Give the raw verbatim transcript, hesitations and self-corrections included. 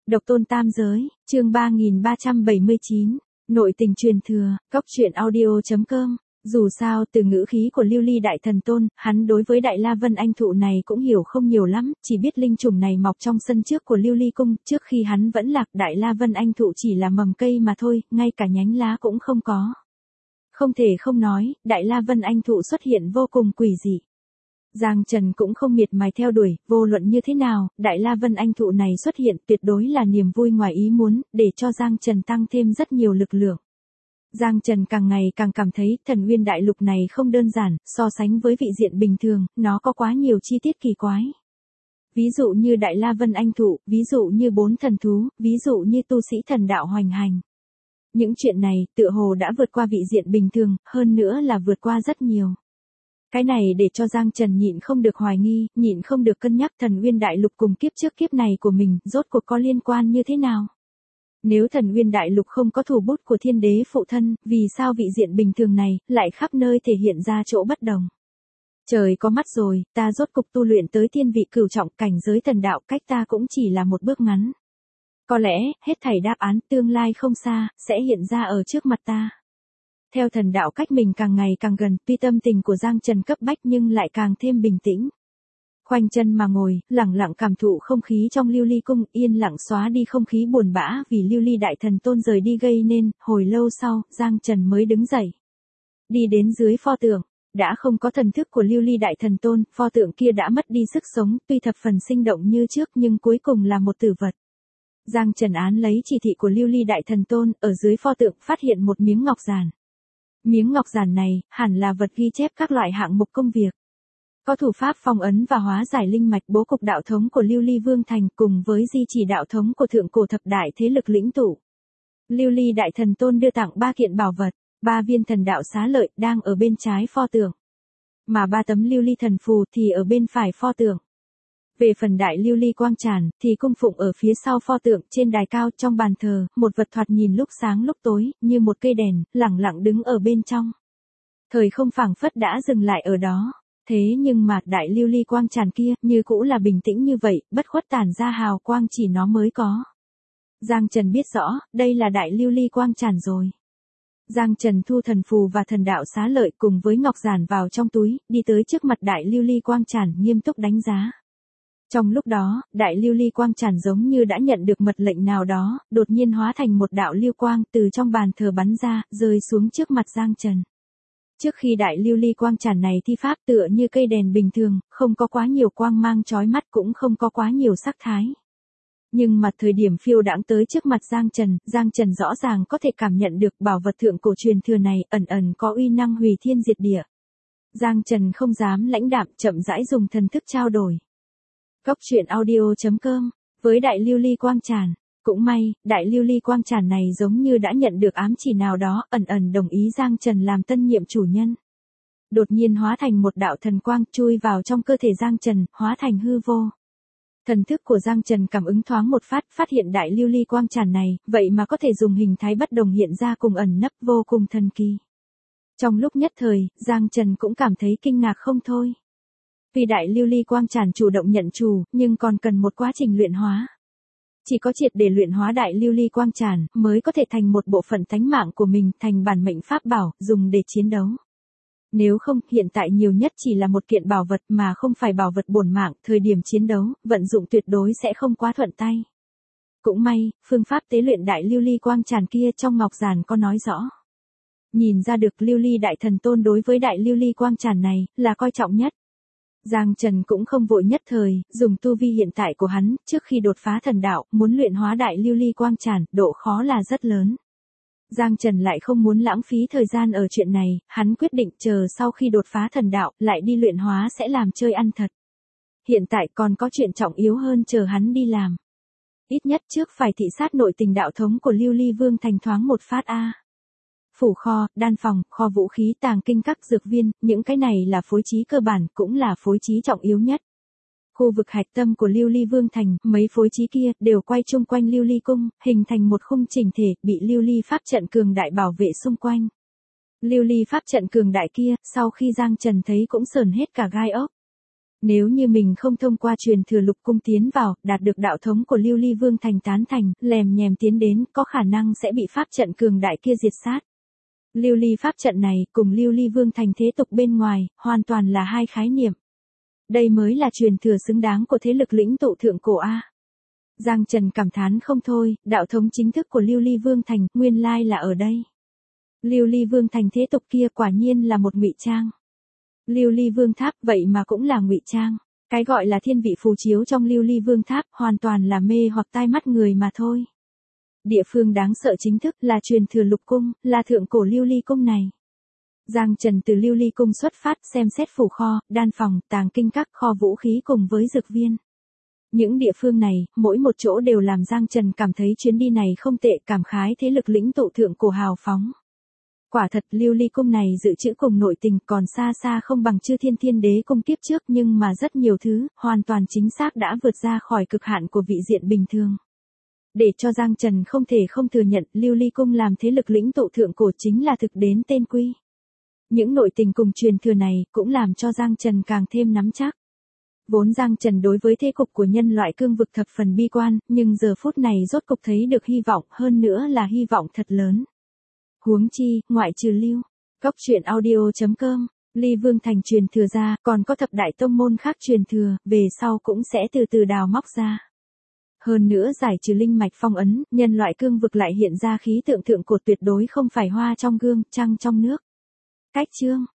Độc tôn tam giới, chương ba nghìn ba trăm bảy mươi chín, nội tình truyền thừa, cốc truyện audio chấm com. Dù sao, từ ngữ khí của Lưu Ly Đại Thần Tôn, hắn đối với Đại La Vân Anh Thụ này cũng hiểu không nhiều lắm, chỉ biết linh trùng này mọc trong sân trước của Lưu Ly Cung, trước khi hắn vẫn lạc Đại La Vân Anh Thụ chỉ là mầm cây mà thôi, ngay cả nhánh lá cũng không có. Không thể không nói, Đại La Vân Anh Thụ xuất hiện vô cùng quỷ dị. Giang Trần cũng không miệt mài theo đuổi, vô luận như thế nào, Đại La Vân Anh Thụ này xuất hiện tuyệt đối là niềm vui ngoài ý muốn, để cho Giang Trần tăng thêm rất nhiều lực lượng. Giang Trần càng ngày càng cảm thấy Thần Nguyên Đại Lục này không đơn giản, so sánh với vị diện bình thường, nó có quá nhiều chi tiết kỳ quái. Ví dụ như Đại La Vân Anh Thụ, ví dụ như bốn thần thú, ví dụ như tu sĩ thần đạo hoành hành. Những chuyện này, tựa hồ đã vượt qua vị diện bình thường, hơn nữa là vượt qua rất nhiều. Cái này để cho Giang Trần nhịn không được hoài nghi, nhịn không được cân nhắc Thần Nguyên Đại Lục cùng kiếp trước kiếp này của mình, rốt cuộc có liên quan như thế nào. Nếu Thần Nguyên Đại Lục không có thủ bút của thiên đế phụ thân, vì sao vị diện bình thường này, lại khắp nơi thể hiện ra chỗ bất đồng. Trời có mắt rồi, ta rốt cục tu luyện tới thiên vị cửu trọng cảnh giới thần đạo, cách ta cũng chỉ là một bước ngắn. Có lẽ, hết thảy đáp án tương lai không xa, sẽ hiện ra ở trước mặt ta. Theo thần đạo cách mình càng ngày càng gần, tuy tâm tình của Giang Trần cấp bách nhưng lại càng thêm bình tĩnh. Khoanh chân mà ngồi, lặng lặng cảm thụ không khí trong Lưu Ly Cung, yên lặng xóa đi không khí buồn bã vì Lưu Ly Đại Thần Tôn rời đi gây nên, hồi lâu sau, Giang Trần mới đứng dậy. Đi đến dưới pho tượng, đã không có thần thức của Lưu Ly Đại Thần Tôn, pho tượng kia đã mất đi sức sống, tuy thập phần sinh động như trước nhưng cuối cùng là một tử vật. Giang Trần án lấy chỉ thị của Lưu Ly Đại Thần Tôn, ở dưới pho tượng phát hiện một miếng ngọc giản. Miếng ngọc giản này, hẳn là vật ghi chép các loại hạng mục công việc. Có thủ pháp phong ấn và hóa giải linh mạch bố cục đạo thống của Lưu Ly Vương Thành cùng với di chỉ đạo thống của thượng cổ thập đại thế lực lĩnh tụ. Lưu Ly Đại Thần Tôn đưa tặng ba kiện bảo vật, ba viên thần đạo xá lợi đang ở bên trái pho tượng. Mà ba tấm Lưu Ly Thần Phù thì ở bên phải pho tượng. Về phần đại Lưu Ly Quang Tràn thì cung phụng ở phía sau pho tượng trên đài cao trong bàn thờ, một vật thoạt nhìn lúc sáng lúc tối, như một cây đèn, lẳng lặng đứng ở bên trong. Thời không phảng phất đã dừng lại ở đó. Thế nhưng mà đại Lưu Ly Quang Tràn kia, như cũ là bình tĩnh như vậy, bất khuất tản ra hào quang chỉ nó mới có. Giang Trần biết rõ, đây là đại Lưu Ly Quang Tràn rồi. Giang Trần thu thần phù và thần đạo xá lợi cùng với ngọc giản vào trong túi, đi tới trước mặt đại Lưu Ly Quang Tràn nghiêm túc đánh giá. Trong lúc đó, đại Lưu Ly Quang Tràn giống như đã nhận được mật lệnh nào đó, đột nhiên hóa thành một đạo lưu quang từ trong bàn thờ bắn ra, rơi xuống trước mặt Giang Trần. Trước khi đại Lưu Ly Quang Tràn này thi pháp tựa như cây đèn bình thường, không có quá nhiều quang mang chói mắt cũng không có quá nhiều sắc thái. Nhưng mà thời điểm phiêu đãng tới trước mặt Giang Trần, Giang Trần rõ ràng có thể cảm nhận được bảo vật thượng cổ truyền thừa này ẩn ẩn có uy năng hủy thiên diệt địa. Giang Trần không dám lãnh đạm, chậm rãi dùng thần thức trao đổi. Cốc truyện audio chấm com, với đại Lưu Ly Quang Tràn. Cũng may, đại Lưu Ly Quang Tràn này giống như đã nhận được ám chỉ nào đó, ẩn ẩn đồng ý Giang Trần làm tân nhiệm chủ nhân. Đột nhiên hóa thành một đạo thần quang chui vào trong cơ thể Giang Trần, hóa thành hư vô. Thần thức của Giang Trần cảm ứng thoáng một phát, phát hiện đại Lưu Ly Quang Tràn này, vậy mà có thể dùng hình thái bất đồng hiện ra cùng ẩn nấp vô cùng thần kỳ. Trong lúc nhất thời, Giang Trần cũng cảm thấy kinh ngạc không thôi. Vì đại Lưu Ly Quang Tràn chủ động nhận chủ, nhưng còn cần một quá trình luyện hóa. Chỉ có triệt để luyện hóa đại Lưu Ly Quang Tràn, mới có thể thành một bộ phận tánh mạng của mình, thành bản mệnh pháp bảo, dùng để chiến đấu. Nếu không, hiện tại nhiều nhất chỉ là một kiện bảo vật mà không phải bảo vật bổn mạng, thời điểm chiến đấu, vận dụng tuyệt đối sẽ không quá thuận tay. Cũng may, phương pháp tế luyện đại Lưu Ly Quang Tràn kia trong ngọc giản có nói rõ. Nhìn ra được Lưu Ly Đại Thần Tôn đối với đại Lưu Ly Quang Tràn này, là coi trọng nhất. Giang Trần cũng không vội nhất thời, dùng tu vi hiện tại của hắn, trước khi đột phá thần đạo, muốn luyện hóa đại Lưu Ly Quang Tràn, độ khó là rất lớn. Giang Trần lại không muốn lãng phí thời gian ở chuyện này, hắn quyết định chờ sau khi đột phá thần đạo, lại đi luyện hóa sẽ làm chơi ăn thật. Hiện tại còn có chuyện trọng yếu hơn chờ hắn đi làm. Ít nhất trước phải thị sát nội tình đạo thống của Lưu Ly Vương Thành thoáng một phát a. Phủ kho, đan phòng, kho vũ khí, tàng kinh các dược viên, những cái này là phối trí cơ bản, cũng là phối trí trọng yếu nhất. Khu vực hạch tâm của Lưu Ly Vương Thành, mấy phối trí kia, đều quay chung quanh Lưu Ly Cung, hình thành một khung chỉnh thể, bị Lưu Ly pháp trận cường đại bảo vệ xung quanh. Lưu Ly pháp trận cường đại kia, sau khi Giang Trần thấy cũng sờn hết cả gai ốc. Nếu như mình không thông qua truyền thừa lục cung tiến vào, đạt được đạo thống của Lưu Ly Vương Thành tán thành, lèm nhèm tiến đến, có khả năng sẽ bị pháp trận cường đại kia diệt sát. Lưu Ly pháp trận này, cùng Lưu Ly Vương Thành thế tục bên ngoài, hoàn toàn là hai khái niệm. Đây mới là truyền thừa xứng đáng của thế lực lĩnh tụ thượng cổ A. Giang Trần cảm thán không thôi, đạo thống chính thức của Lưu Ly Vương Thành, nguyên lai là ở đây. Lưu Ly Vương Thành thế tục kia quả nhiên là một ngụy trang. Lưu Ly Vương Tháp vậy mà cũng là ngụy trang. Cái gọi là thiên vị phù chiếu trong Lưu Ly Vương Tháp hoàn toàn là mê hoặc tai mắt người mà thôi. Địa phương đáng sợ chính thức là truyền thừa lục cung, là thượng cổ Lưu Ly cung này. Giang Trần từ Lưu Ly cung xuất phát xem xét phủ kho, đan phòng, tàng kinh các kho vũ khí cùng với dược viên. Những địa phương này, mỗi một chỗ đều làm Giang Trần cảm thấy chuyến đi này không tệ, cảm khái thế lực lĩnh tụ thượng cổ hào phóng. Quả thật Lưu Ly cung này dự trữ cùng nội tình còn xa xa không bằng Chư Thiên Thiên Đế cung kiếp trước, nhưng mà rất nhiều thứ, hoàn toàn chính xác đã vượt ra khỏi cực hạn của vị diện bình thường. Để cho Giang Trần không thể không thừa nhận, Lưu Ly cung làm thế lực lĩnh tụ thượng cổ chính là thực đến tên quy. Những nội tình cùng truyền thừa này cũng làm cho Giang Trần càng thêm nắm chắc. Vốn Giang Trần đối với thế cục của nhân loại cương vực thập phần bi quan, nhưng giờ phút này rốt cục thấy được hy vọng, hơn nữa là hy vọng thật lớn. Huống chi, ngoại trừ Lưu, Cốc truyện audio chấm com, Ly Vương Thành truyền thừa ra, còn có thập đại tông môn khác truyền thừa, về sau cũng sẽ từ từ đào móc ra. Hơn nữa giải trừ linh mạch phong ấn, nhân loại cương vực lại hiện ra khí tượng thượng cổ tuyệt đối không phải hoa trong gương, trăng trong nước. Cách chương